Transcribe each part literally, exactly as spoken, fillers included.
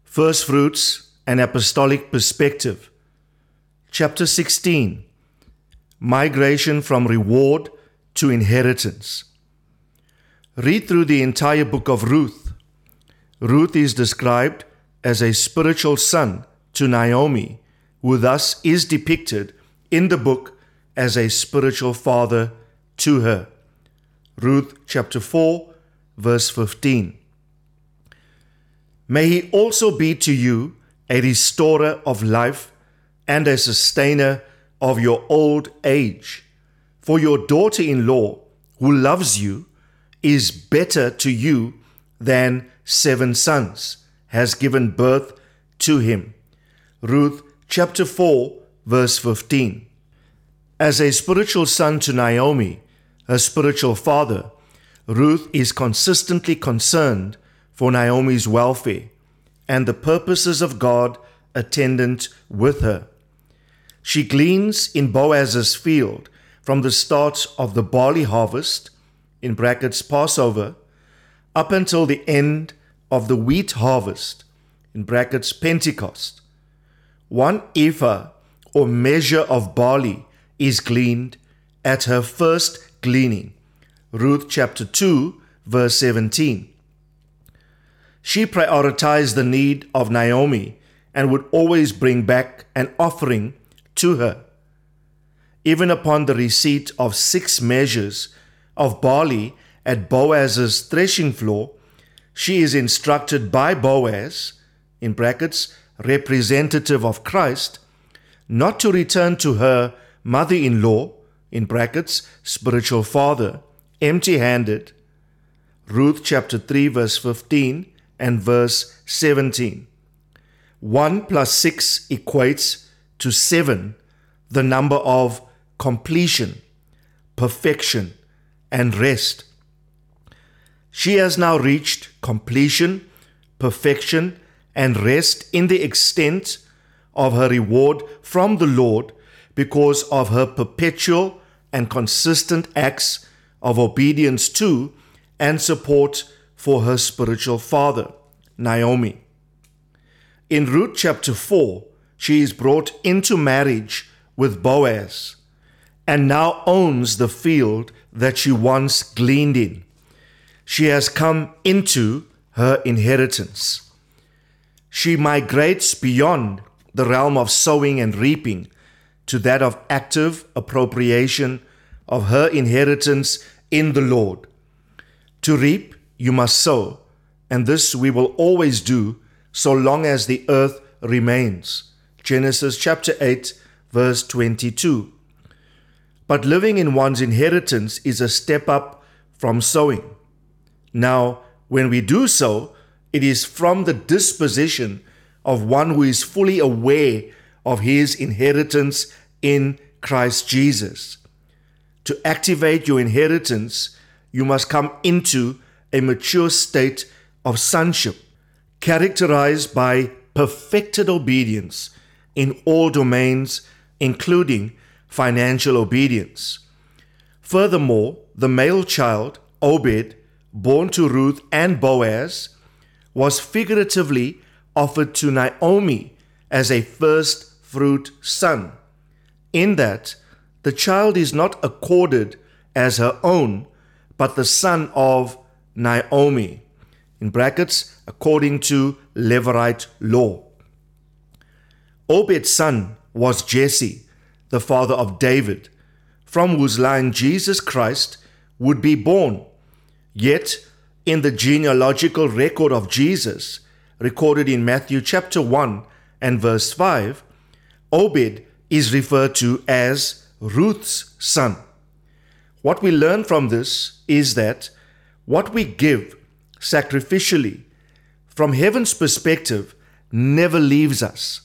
First Fruits, an Apostolic Perspective. Chapter sixteen. Migration from Reward to Inheritance. Read through the entire book of Ruth. Ruth is described as a spiritual son to Naomi, who thus is depicted in the book as a spiritual father to her. Ruth chapter four, verse fifteen. May he also be to you a restorer of life and a sustainer of your old age. For your daughter-in-law, who loves you, is better to you than seven sons, has given birth to him. Ruth chapter four, verse fifteen. As a spiritual son to Naomi, her spiritual father, Ruth is consistently concerned for Naomi's welfare and the purposes of God attendant with her. She gleans in Boaz's field from the start of the barley harvest, in brackets Passover, up until the end of the wheat harvest, in brackets Pentecost. One ephah or measure of barley is gleaned at her first gleaning. Ruth chapter two, verse seventeen. She prioritized the need of Naomi and would always bring back an offering to her. Even upon the receipt of six measures of barley at Boaz's threshing floor, she is instructed by Boaz, in brackets, representative of Christ, not to return to her mother-in-law, in brackets, spiritual father, empty-handed. Ruth chapter three, verse fifteen and verse seventeen. One plus six equates to seven, the number of completion, perfection, and rest. She has now reached completion, perfection, and rest in the extent of her reward from the Lord because of her perpetual and consistent acts of obedience to and support for her spiritual father, Naomi. In Ruth chapter four, she is brought into marriage with Boaz and now owns the field that she once gleaned in. She has come into her inheritance. She migrates beyond the realm of sowing and reaping to that of active appropriation of her inheritance in the Lord. To reap, you must sow, and this we will always do so long as the earth remains. Genesis chapter eight, verse twenty-two. But living in one's inheritance is a step up from sowing. Now, when we do so, it is from the disposition of one who is fully aware of his inheritance in Christ Jesus. To activate your inheritance, you must come into a mature state of sonship, characterized by perfected obedience in all domains, including financial obedience. Furthermore, the male child, Obed, born to Ruth and Boaz, was figuratively offered to Naomi as a first fruit son, in that the child is not accorded as her own, but the son of Naomi, in brackets, according to Levirate law. Obed's son was Jesse, the father of David, from whose line Jesus Christ would be born. Yet, in the genealogical record of Jesus, recorded in Matthew chapter one and verse five, Obed is referred to as Ruth's son. What we learn from this is that what we give sacrificially from heaven's perspective never leaves us.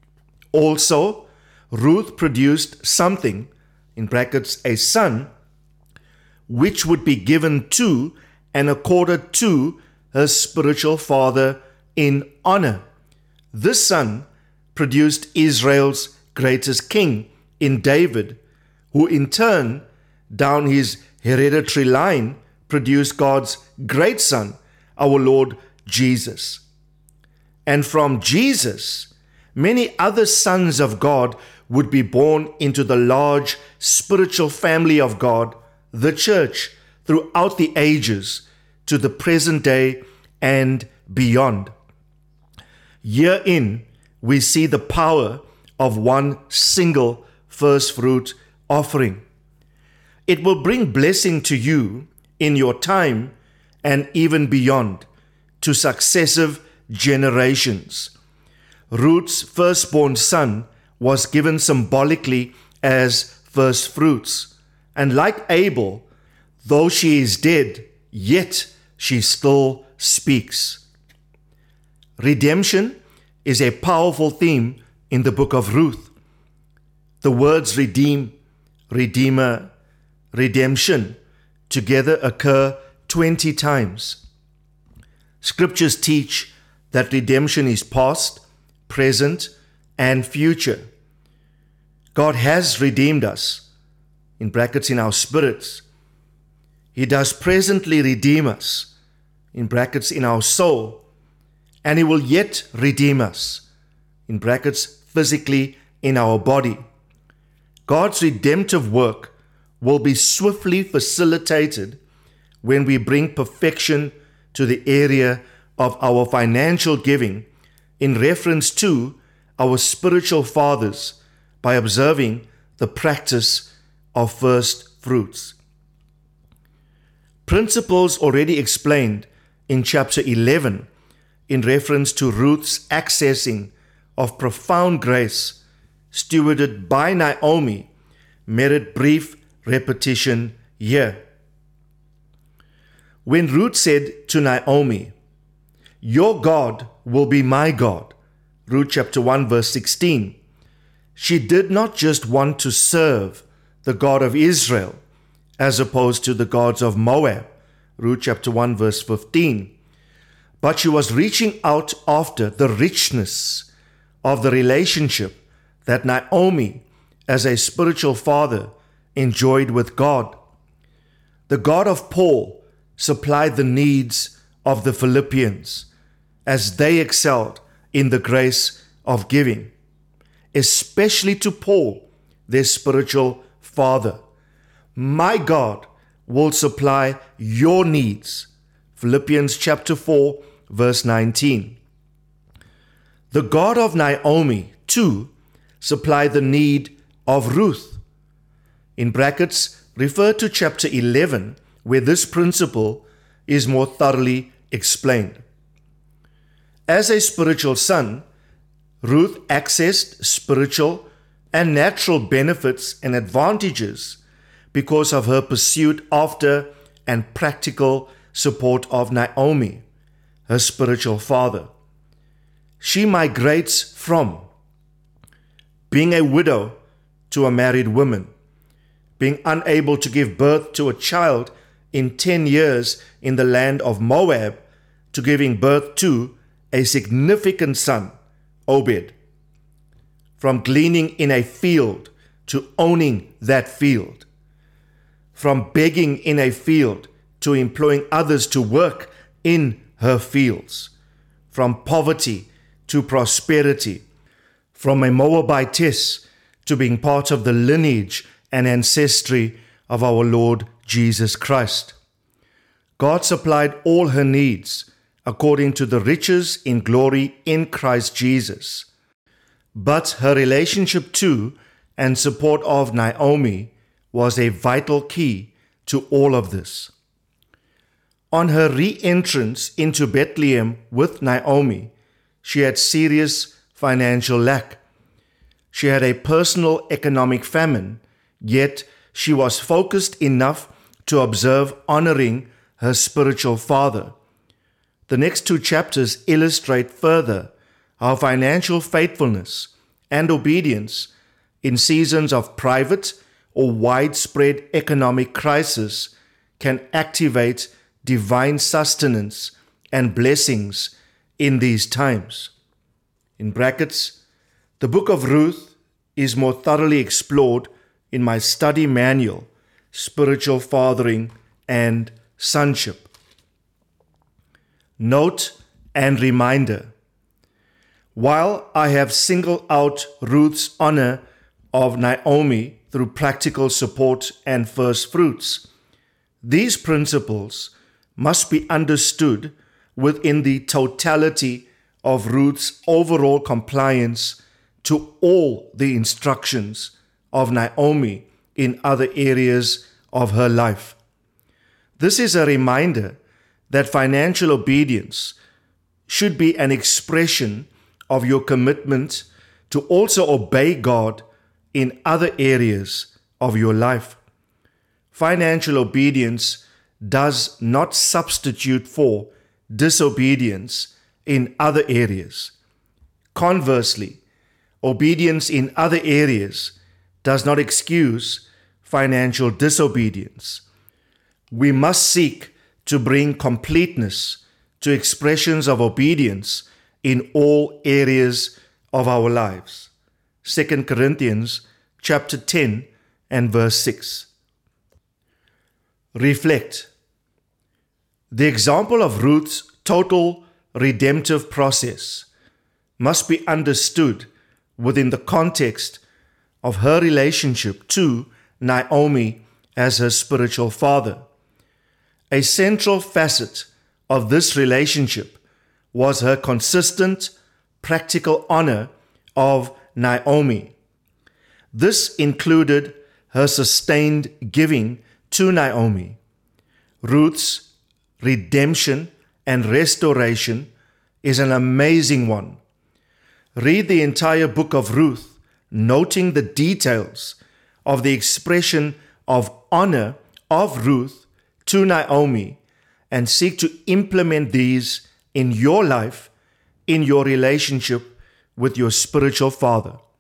Also, Ruth produced something, in brackets, a son, which would be given to and accorded to her spiritual father in honor. This son produced Israel's greatest king in David, who in turn, down his hereditary line, produced God's great son, our Lord Jesus. And from Jesus, many other sons of God would be born into the large spiritual family of God, the church, throughout the ages, to the present day and beyond. Herein, we see the power of one single first fruit offering. It will bring blessing to you in your time and even beyond, to successive generations. Ruth's firstborn son was given symbolically as first fruits, and like Abel, though she is dead, yet she still speaks. Redemption is a powerful theme in the book of Ruth. The words redeem, redeemer, redemption together occur twenty times. Scriptures teach that redemption is past, present, and future. God has redeemed us, in brackets, in our spirits. He does presently redeem us, in brackets, in our soul, and He will yet redeem us, in brackets, physically, in our body. God's redemptive work will be swiftly facilitated when we bring perfection to the area of our financial giving in reference to our spiritual fathers by observing the practice of first fruits. Principles already explained in chapter eleven in reference to Ruth's accessing of profound grace stewarded by Naomi merit brief repetition here. When Ruth said to Naomi, "Your God will be my God," Ruth chapter one verse sixteen, she did not just want to serve the God of Israel as opposed to the gods of Moab, Ruth chapter one verse fifteen, but she was reaching out after the richness of the relationship that Naomi, as a spiritual father, enjoyed with God. The God of Paul supplied the needs of the Philippians as they excelled in the grace of giving, especially to Paul, their spiritual father. My God will supply your needs. Philippians chapter four, verse nineteen. The God of Naomi, too, supplied the need of Ruth. In brackets, refer to chapter eleven, where this principle is more thoroughly explained. As a spiritual son, Ruth accessed spiritual and natural benefits and advantages because of her pursuit after and practical support of Naomi, her spiritual father. She migrates from being a widow to a married woman, being unable to give birth to a child in ten years in the land of Moab, to giving birth to a significant son, Obed. From gleaning in a field to owning that field. From begging in a field to employing others to work in her fields. From poverty to prosperity. From a Moabitess to being part of the lineage and ancestry of our Lord Jesus Christ. God supplied all her needs according to the riches in glory in Christ Jesus. But her relationship to and support of Naomi was a vital key to all of this. On her re-entrance into Bethlehem with Naomi, she had serious financial lack. She had a personal economic famine, yet she was focused enough to observe honoring her spiritual father. The next two chapters illustrate further how financial faithfulness and obedience in seasons of private or widespread economic crisis can activate divine sustenance and blessings in these times. In brackets, the book of Ruth is more thoroughly explored in my study manual, Spiritual Fathering and Sonship. Note and reminder: While I have singled out Ruth's honor of Naomi through practical support and first fruits, these principles must be understood within the totality of Ruth's overall compliance to all the instructions of Naomi in other areas of her life. This is a reminder that financial obedience should be an expression of your commitment to also obey God in other areas of your life. Financial obedience does not substitute for disobedience in other areas. Conversely, obedience in other areas does not excuse financial disobedience. We must seek to bring completeness to expressions of obedience in all areas of our lives. Second Corinthians chapter ten and verse six. Reflect. The example of Ruth's total redemptive process must be understood within the context of her relationship to Naomi as her spiritual father. A central facet of this relationship was her consistent, practical honor of Naomi. This included her sustained giving to Naomi. Ruth's redemption and restoration is an amazing one. Read the entire book of Ruth, noting the details of the expression of honor of Ruth to Naomi, and seek to implement these in your life, in your relationship with your spiritual father.